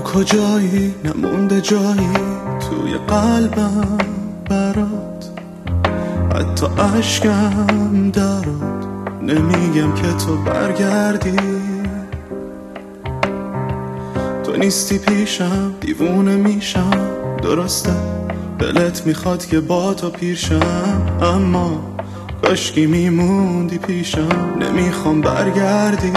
کجایی نمونده جایی توی قلبم برات، حتی عشقم درات. نمیگم که تو برگردی، تو نیستی پیشم دیوونه میشم. درسته دلت میخواد که با تو پیرشم، اما کاشکی میموندی پیشم. نمیخوام برگردی،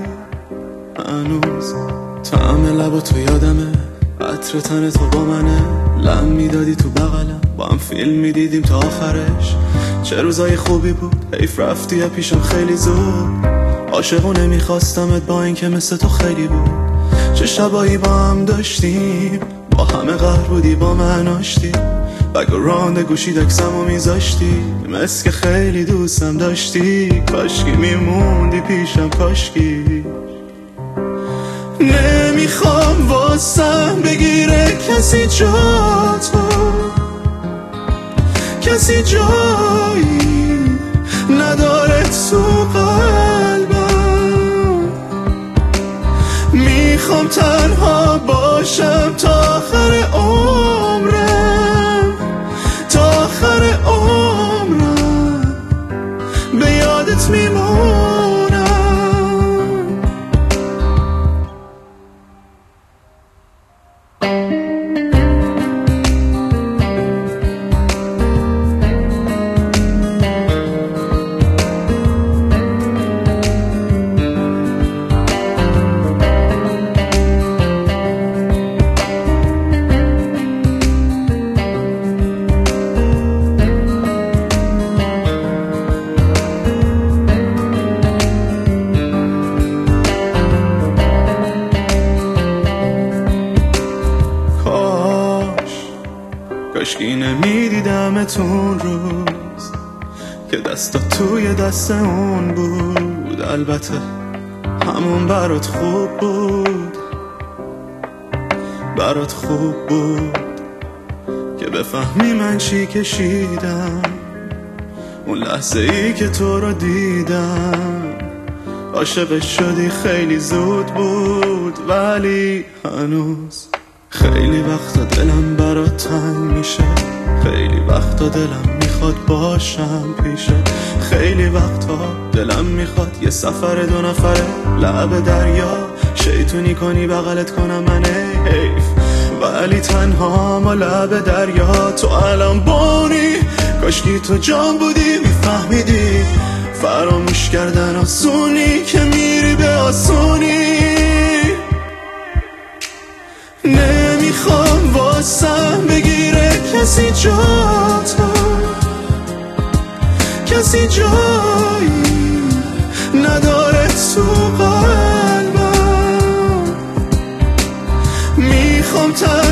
هنوز طعم لب تو یادمه، عطر تن تو با منه. لم میدادی تو بغلم، با هم فیلم میدیدیم تا آخرش. چه روزای خوبی بود، حیف رفتی پیشم خیلی زود. عاشقونه میخواستمت با این که مثل تو خیلی بود. چه شبایی با هم داشتیم، با همه قهر بودی با من آشتی. بگراند گوشی دکسمو میذاشتی، مثل که خیلی دوستم داشتی. کاشکی میموندی پیشم، کاشکی. نمیخوام واسم بگیره کسی جاتو، کسی جایی نداره تو قلبم. میخوام تنها باشم تا آخر عمرم، تا آخر عمرم به یادت میمونم. کاشکی نمیدیدمتون روز که دستا توی دست اون بود. البته همون برات خوب بود، برات خوب بود که بفهمی من چی کشیدم اون لحظه ای که تو رو دیدم. عاشقش شدی خیلی زود بود، ولی هنوز خیلی وقتا دلم برات تنگ میشه. خیلی وقتا دلم میخواد باشم پیشه. خیلی وقتا دلم میخواد یه سفر 2 نفره لب دریا شیطونی کنی بغلت کنم من. حیف ولی تنها ما لب دریا. تو الان بانی، کاشکی تو جان بودی میفهمیدی فراموش کردن آسونی که میری به آسونی. نمیخوام واسم بگیره کسی جاتو، کسی جایی نداره تو قلبم. میخوام